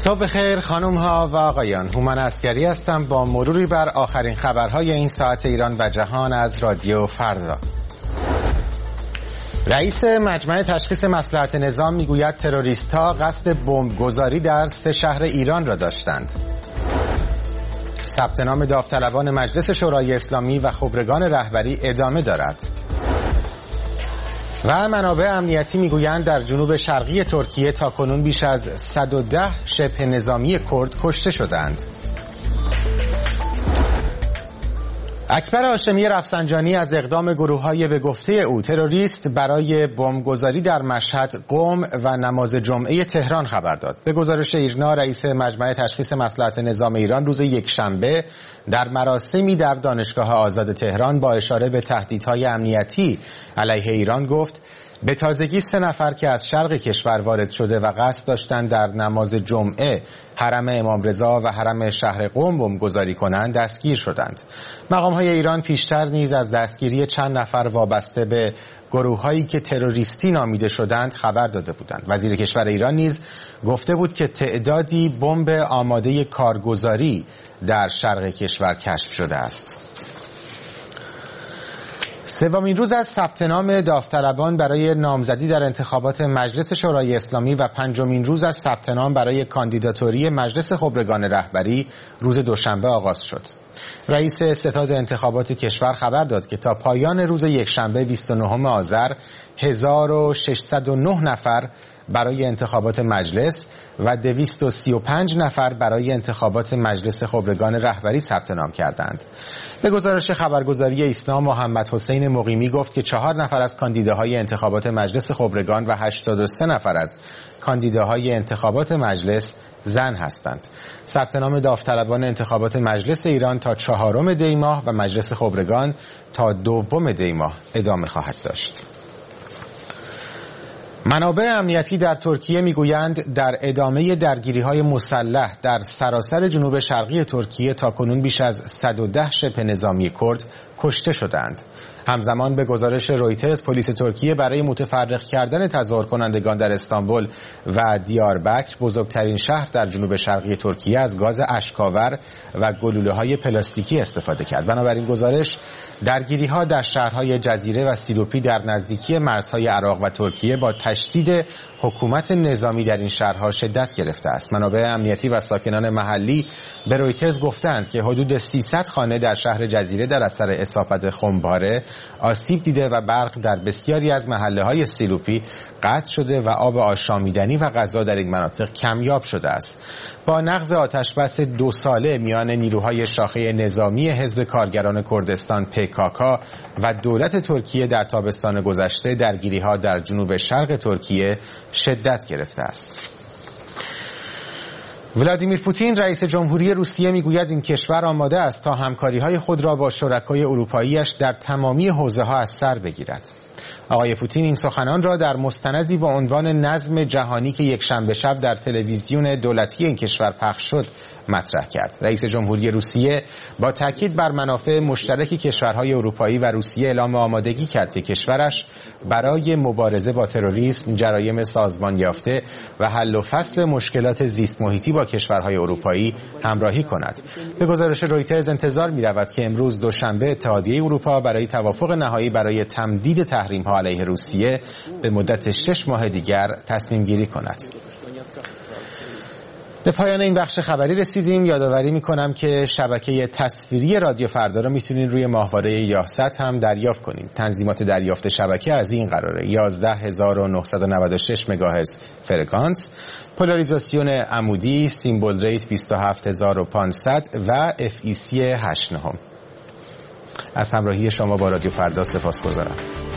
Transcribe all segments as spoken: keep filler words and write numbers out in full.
صبح بخیر خانم ها و آقایان، هومن عسکری هستم با مروری بر آخرین خبرهای این ساعت ایران و جهان از رادیو فردا. رئیس مجمع تشخیص مصلحت نظام میگوید تروریست‌ها قصد بمبگذاری در سه شهر ایران را داشتند. ثبت نام داوطلبان مجلس شورای اسلامی و خبرگان رهبری ادامه دارد. و منابع امنیتی میگویند در جنوب شرقی ترکیه تاکنون بیش از صد و ده شبه نظامی کرد کشته شدند. اکبر هاشمی رفسنجانی از اقدام گروه‌های به گفته او تروریست برای بمبگذاری در مشهد، قم و نماز جمعه تهران خبر داد. به گزارش ایرنا، رئیس مجمع تشخیص مصلحت نظام ایران روز یکشنبه در مراسمی در دانشگاه آزاد تهران با اشاره به تهدیدهای امنیتی علیه ایران گفت به تازگی سه نفر که از شرق کشور وارد شده و قصد داشتند در نماز جمعه حرم امام رضا و حرم شهر قم بمبگذاری کنند دستگیر شدند. مقام‌های ایران پیشتر نیز از دستگیری چند نفر وابسته به گروه‌هایی که تروریستی نامیده شدند خبر داده بودند. وزیر کشور ایران نیز گفته بود که تعدادی بمب آماده کارگزاری در شرق کشور کشف شده است. سومین روز از ثبت نام داوطلبان برای نامزدی در انتخابات مجلس شورای اسلامی و پنجمین روز از ثبت نام برای کاندیداتوری مجلس خبرگان رهبری روز دوشنبه آغاز شد. رئیس ستاد انتخابات کشور خبر داد که تا پایان روز یکشنبه بیست و نهم آذر هزار و ششصد و نه نفر برای انتخابات مجلس و دویست و سی و پنج نفر برای انتخابات مجلس خبرگان رهبری ثبت نام کردند. به گزارش خبرگزاری ایسنا، محمد حسین مقیمی گفت که چهار نفر از کاندیداهای انتخابات مجلس خبرگان و هشتاد و سه نفر از کاندیداهای انتخابات مجلس زن هستند. ثبت نام داوطلبان انتخابات مجلس ایران تا چهارم دی ماه و مجلس خبرگان تا دوم دی ماه ادامه خواهد داشت. منابع امنیتی در ترکیه میگویند در ادامه درگیری‌های مسلح در سراسر جنوب شرقی ترکیه تاکنون بیش از صد و ده شبه نظامی کرد کشته شدند. همزمان به گزارش رویترز، پلیس ترکیه برای متفرق کردن تظاهر کنندگان در استانبول و دیاربکر، بزرگترین شهر در جنوب شرقی ترکیه، از گاز اشک‌آور و گلوله‌های پلاستیکی استفاده کرد. بنابراین گزارش درگیری‌ها در شهرهای جزیره و سیلوپی در نزدیکی مرزهای عراق و ترکیه با تشدید حکومت نظامی در این شهرها شدت گرفته است. منابع امنیتی و ساکنان محلی به رویترز گفتند که حدود سیصد خانه در شهر جزیره در اثر اصابت خمپاره آسیب دیده و برق در بسیاری از محله‌های سیلوپی قطع شده و آب آشامیدنی و غذا در این مناطق کمیاب شده است. با نقض آتشبس دو ساله میان نیروهای شاخه نظامی حزب کارگران کردستان پیکاکا و دولت ترکیه در تابستان گذشته، درگیری‌ها در جنوب شرق ترکیه شدت گرفته است. ولادیمیر پوتین رئیس جمهوری روسیه میگوید این کشور آماده است تا همکاری‌های خود را با شرکای اروپایی‌اش در تمامی حوزه‌ها از سر بگیرد. آقای پوتین این سخنان را در مستندی با عنوان نظم جهانی که یکشنبه شب در تلویزیون دولتی این کشور پخش شد مطرح کرد. رئیس جمهوری روسیه با تاکید بر منافع مشترک کشورهای اروپایی و روسیه اعلام آمادگی کرد که کشورش برای مبارزه با تروریسم، جرایم سازمان یافته و حل و فصل مشکلات زیست محیطی با کشورهای اروپایی همراهی کند. به گزارش رویترز انتظار می رود که امروز دوشنبه اتحادیه اروپا برای توافق نهایی برای تمدید تحریم‌ها علیه روسیه به مدت شش ماه دیگر تصمیم گیری کند. به پایان این بخش خبری رسیدیم. یادآوری میکنم که شبکه تصویری رادیو فردا رو میتونین روی ماهواره یاست هم دریافت کنیم. تنظیمات دریافت شبکه از این قراره: یازده هزار و نهصد و نود و شش مگاهرتز فرکانس، پولاریزاسیون عمودی، سیمبل ریت بیست و هفت هزار و پانصد و اف ای سی هشت نهم. از همراهی شما با رادیو فردا سپاسگزارم.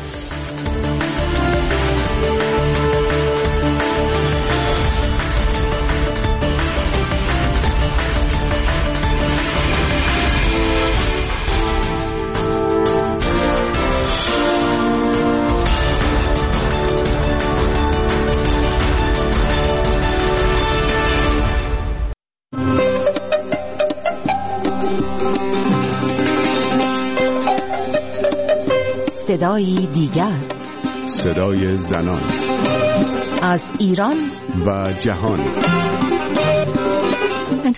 صدای دیگر، صدای زنان از ایران و جهان.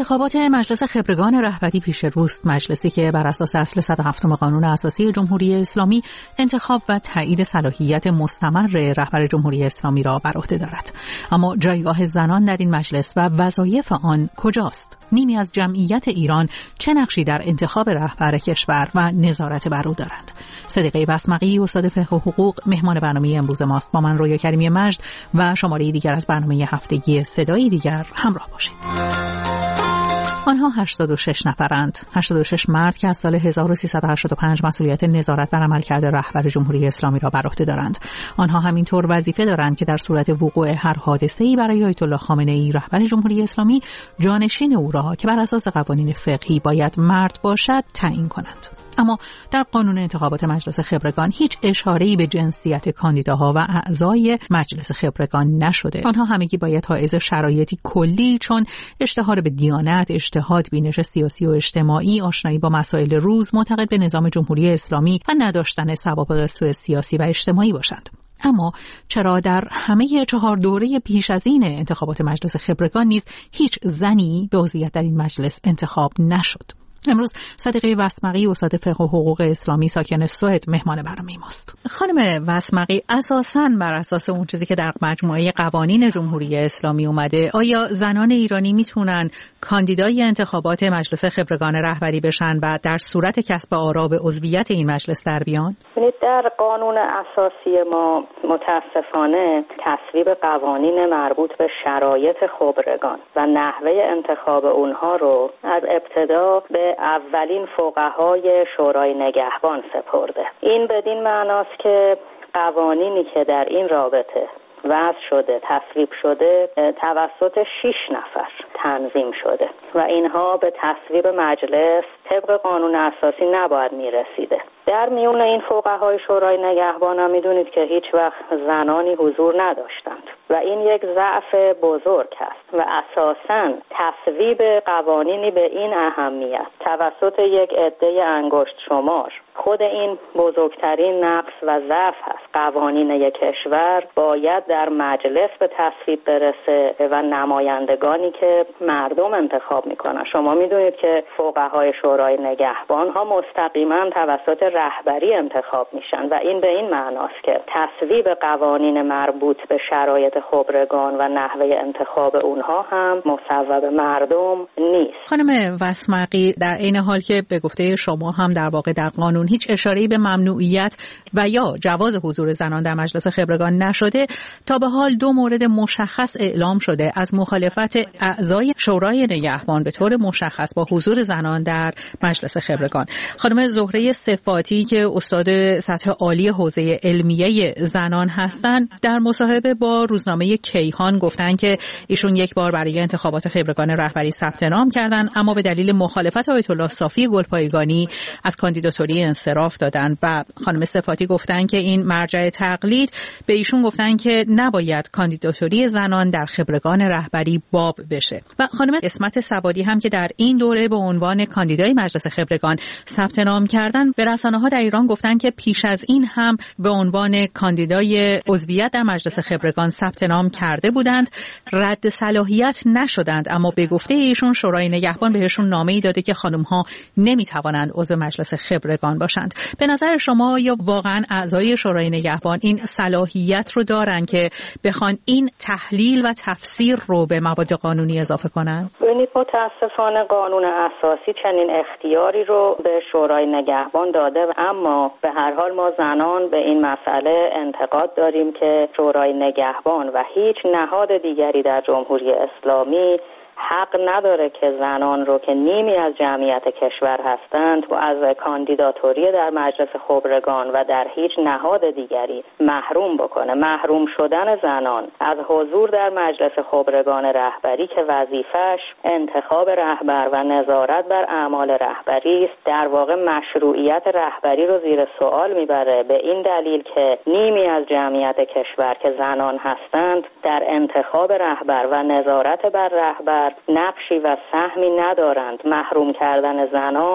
انتخابات مجلس خبرگان رهبری پیش روست، مجلسی که بر اساس اصل صد و هفت قانون اساسی جمهوری اسلامی انتخاب و تایید صلاحیت مستمر رهبر جمهوری اسلامی را بر عهده دارد. اما جایگاه زنان در این مجلس و وظایف آن کجاست؟ نیمی از جمعیت ایران چه نقشی در انتخاب رهبر کشور و نظارت بر او دارند؟ صدیقه بسمقی، استاد فقه و حقوق، مهمان برنامه امروز ماست. با من رویا کریمی مجد و شماره دیگر از برنامه هفتگی صدای دیگر همراه باشید. آنها هشتاد و شش نفرند، هشتاد و شش مرد که از سال هزار و سیصد و هشتاد و پنج مسئولیت نظارت بر عملکرد رهبر جمهوری اسلامی را بر عهده دارند. آنها همینطور وظیفه دارند که در صورت وقوع هر حادثه‌ای برای آیت الله خامنه‌ای رهبر جمهوری اسلامی، جانشین او را که بر اساس قوانین فقهی باید مرد باشد تعیین کنند. اما در قانون انتخابات مجلس خبرگان هیچ اشاره‌ای به جنسیت کاندیداها و اعضای مجلس خبرگان نشده. آنها همگی باید حائز شرایطی کلی چون اشتهار به دیانت، اجتهاد، بینش سیاسی و اجتماعی، آشنایی با مسائل روز، معتقد به نظام جمهوری اسلامی و نداشتن سوابق سوء سیاسی و اجتماعی باشند. اما چرا در همه چهار دوره پیش از این انتخابات مجلس خبرگان نیز هیچ زنی به عضویت در این مجلس انتخاب نشد؟ امروز صدیقه بسمقی، استاد فقه و حقوق اسلامی ساکن سوئد، مهمان برنامه ماست. خانم بسمقی، اساساً بر اساس اون چیزی که در مجموعه قوانین جمهوری اسلامی اومده، آیا زنان ایرانی میتونن کاندیدای انتخابات مجلس خبرگان رهبری بشن و در صورت کسب آرا به عضویت این مجلس در بیان؟ در قانون اساسی ما متاسفانه تصویب قوانین مربوط به شرایط خبرگان و نحوه انتخاب اونها رو از ابتدا به اولین فقهای شورای نگهبان سپرده. این بدین معناست که قوانینی که در این رابطه وضع شده، تصویب شده، توسط شش نفر تنظیم شده و اینها به تصویب مجلس طبق قانون اساسی نباید میرسیده. در میون این فقهای شورای نگهبان هم میدونید که هیچ وقت زنانی حضور نداشتند و این یک ضعف بزرگ است و اساساً تصویب قوانینی به این اهمیت توسط یک عده انگشت شمار خود این بزرگترین نقص و ضعف است. قوانین یک کشور باید در مجلس به تصویب برسه و نمایندگانی که مردم انتخاب میکنن. شما میدونید که فقهای شورای نگهبان ها مستقیما توسط رهبری انتخاب میشن و این به این معناست که تصویب قوانین مربوط به شرایط خبرگان و نحوه انتخاب اونها هم مصوب مردم نیست. خانم بسمقی، در عین حال که به گفته شما هم در واقع در قانون هیچ اشاره‌ای به ممنوعیت و یا جواز حضور زنان در مجلس خبرگان نشده، تا به حال دو مورد مشخص اعلام شده از مخالفت اعضای شورای نگهبان به طور مشخص با حضور زنان در مجلس خبرگان. خانم زهره صفاتی که استاد سطح عالی حوزه علمیه زنان هستند، در مصاحبه با روزنامه کیهان گفتن که ایشون یک بار برای انتخابات خبرگان رهبری ثبت نام کردند، اما به دلیل مخالفت آیت الله صافی گلپایگانی از کاندیداتوری انصراف دادن و خانم صفاتی گفتن که این مرجع تقلید به ایشون گفتن که نباید کاندیداتوری زنان در خبرگان رهبری باب بشه. و خانم اسمت سوادی هم که در این دوره به عنوان کاندیدای مجلس خبرگان ثبت نام کردن، به رسانه‌ها در ایران گفتن که پیش از این هم به عنوان کاندیدای عضویت در مجلس خبرگان ثبت نام کرده بودند، رد صلاحیت نشدند، اما به گفته ایشون شورای نگهبان بهشون نامه‌ای داده که خانم‌ها نمی‌توانند عضو مجلس خبرگان باشند. به نظر شما یا واقعا اعضای شورای نگهبان این صلاحیت رو دارن که بخوان این تحلیل و تفسیر رو به مواد قانونی اضافه کنن؟ ببینید، متاسفانه قانون اساسی چنین اختیاری رو به شورای نگهبان داده، اما به هر حال ما زنان به این مسئله انتقاد داریم که شورای نگهبان و هیچ نهاد دیگری در جمهوری اسلامی حق نداره که زنان رو که نیمی از جمعیت کشور هستند و از کاندیداتوری در مجلس خبرگان و در هیچ نهاد دیگری محروم بکنه. محروم شدن زنان از حضور در مجلس خبرگان رهبری که وظیفش انتخاب رهبر و نظارت بر اعمال رهبری است، در واقع مشروعیت رهبری رو زیر سوال میبره، به این دلیل که نیمی از جمعیت کشور که زنان هستند در انتخاب رهبر و نظارت بر رهبر نقشی و سهمی ندارند. محروم کردن زنان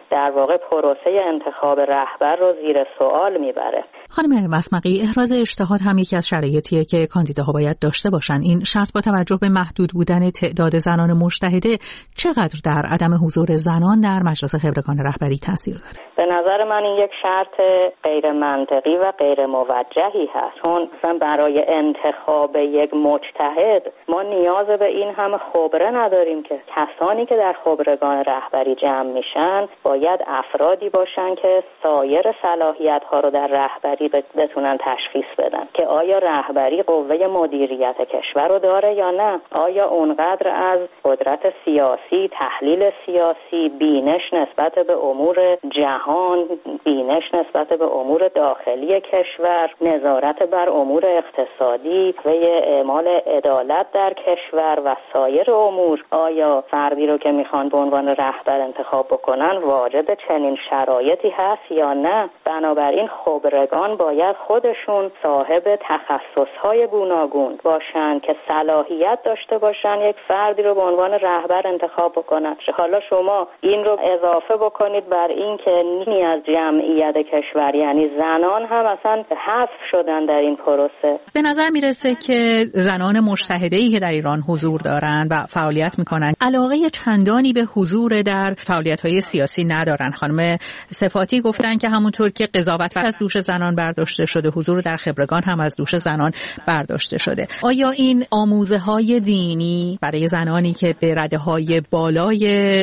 در واقع پروسه انتخاب رهبر رو زیر سوال میبره. خانم مسمقی، احراز اجتهاد هم یکی از شرایطیه که کاندیداها باید داشته باشن. این شرط با توجه به محدود بودن تعداد زنان مجتهده چقدر در عدم حضور زنان در مجلس خبرگان رهبری تاثیر داره؟ به نظر من این یک شرط غیر منطقی و غیر موجهی هست، چون مثلا برای انتخاب یک مجتهد ما نیاز به این همه خبره نداریم که کسانی که در خبرگان رهبری جمع میشن باید افرادی باشن که سایر صلاحیت‌ها رو در رهبری بتونن تشخیص بدن که آیا رهبری قوه مدیریت کشور رو داره یا نه، آیا اونقدر از قدرت سیاسی، تحلیل سیاسی، بینش نسبت به امور جهان، بینش نسبت به امور داخلی کشور، نظارت بر امور اقتصادی و اعمال عدالت در کشور و سایر امور، آیا فردی رو که میخوان به عنوان رهبر انتخاب بکنن واجد چنین شرایطی هست یا نه. بنابراین خبرگان باید خودشون صاحب تخصصهای گوناگون باشن که صلاحیت داشته باشن یک فردی رو به عنوان رهبر انتخاب بکنن. حالا شما این رو اضافه بکنید بر این که نیمی از جمعیت کشور یعنی زنان هم اصلا حذف شدن در این پروسه. به نظر میرسه که زنان مجتهده‌ای که در ایران حضور دارن و فعالیت میکنن علاقه چندانی به حضور در فعالیت‌های سیاسی ندارن. خانم صفاتی گفتن که همونطور که قضاوت از دوش زنان برداشته شده، حضور در خبرگان هم از دوش زنان برداشته شده. آیا این آموزه‌های دینی برای زنانی که به رده‌های بالای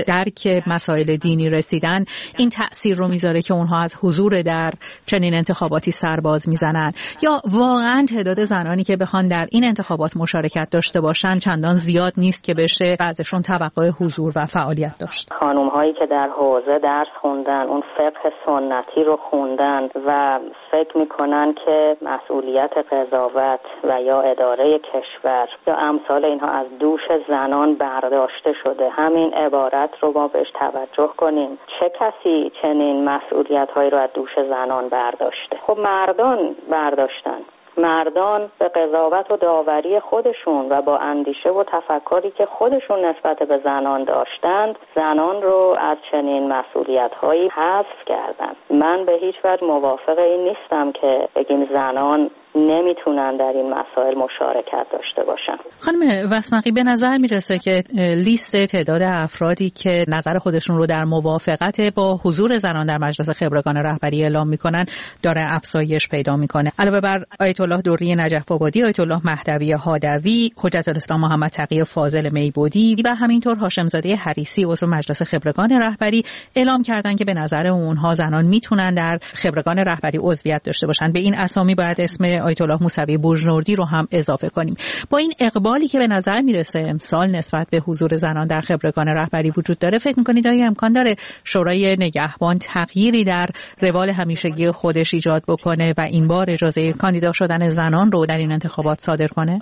درک مسائل دینی رسیدن این تأثیر رو میذاره که اونها از حضور در چنین انتخاباتی سرباز میزنن، یا واقعا تعداد زنانی که بخوان در این انتخابات مشارکت داشته باشن چندان زیاد نیست که بشه بعضشون توقع حضور و فعالیت داشت؟ خانم هایی که در حوزه درس خوندن، اون فقه سنتی رو خوندن و فکر میکنن که مسئولیت قضاوت و یا اداره کشور یا امثال اینها از دوش زنان برداشته شده، همین عبارت رو ما بهش توجه کنیم. چه کسی چنین مسئولیت هایی رو از دوش زنان برداشته؟ خب مردان برداشتن. مردان به قضاوت و داوری خودشون و با اندیشه و تفکری که خودشون نسبت به زنان داشتند زنان رو از چنین مسئولیت‌هایی حذف کردن. من به هیچ وجه موافق این نیستم که بگیم زنان نمیتونن در این مسائل مشارکت داشته باشن. خانم وسمقی، به نظر میرسه که لیست تعداد افرادی که نظر خودشون رو در موافقت با حضور زنان در مجلس خبرگان رهبری اعلام میکنن داره افزایش پیدا میکنه. علاوه بر آیت الله دوری نجف آبادی، آیت الله مهدوی هادوی، حجت الاسلام محمد تقی فاضل میبودی و همینطور هاشم زاده حریسی عضو مجلس خبرگان رهبری اعلام کردن که به نظر اونها زنان میتونن در خبرگان رهبری عضویت داشته باشن. به این اسامی باید اسم آیت الله موسوی بوجنوردی رو هم اضافه کنیم. با این اقبالی که به نظر میرسه امسال نسبت به حضور زنان در خبرگان رهبری وجود داره، فکر میکنید آیا امکان داره شورای نگهبان تغییری در روال همیشگی خودش ایجاد بکنه و این بار اجازه کاندیدا شدن زنان رو در این انتخابات صادر کنه؟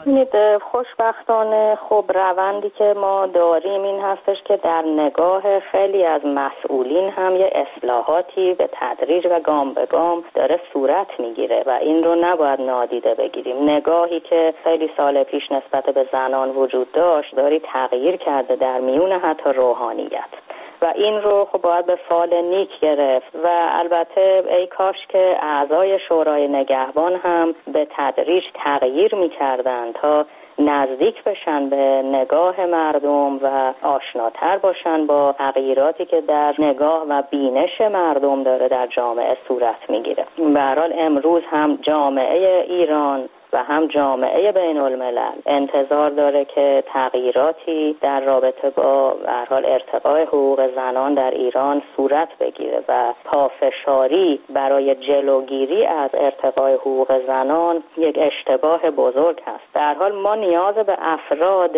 خوشبختانه خب روندی که ما داریم این هستش که در نگاه خیلی از مسئولین هم یه اصلاحاتی به تدریج و گام به گام داره صورت میگیره و این رو نباید نادیده بگیریم. نگاهی که خیلی سال پیش نسبت به زنان وجود داشت داری تغییر کرده در میون حتی روحانیت و این رو خب باید به فال نیک گرفت و البته ای کاش که اعضای شورای نگهبان هم به تدریج تغییر می‌کردند تا نزدیک بشن به نگاه مردم و آشناتر باشن با تغییراتی که در نگاه و بینش مردم داره در جامعه صورت میگیره. به هر حال امروز هم جامعه ایران و هم جامعه بین الملل انتظار داره که تغییراتی در رابطه با به هر حال ارتقای حقوق زنان در ایران صورت بگیره و پافشاری برای جلوگیری از ارتقای حقوق زنان یک اشتباه بزرگ هست. در حال ما نیاز به افراد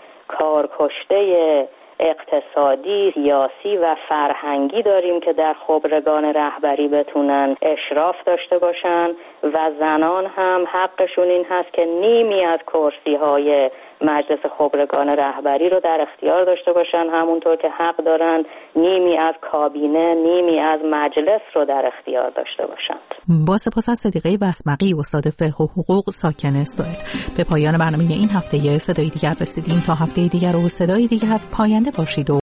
کارکشته اقتصادی، سیاسی و فرهنگی داریم که در خبرگان رهبری بتونن اشراف داشته باشن و زنان هم حقشون این هست که نیمی از کرسی‌های مجلس خبرگان رهبری رو در اختیار داشته باشن، همونطور که حق دارن نیمی از کابینه، نیمی از مجلس رو در اختیار داشته باشند. با سپاس از صدیقه وسمقی، استاد فقه و حقوق ساکن سوئد. به پایان برنامه این هفته صدای دیگر رسیدیم. تا هفته دیگر و صدای دیگر پاینده باشید و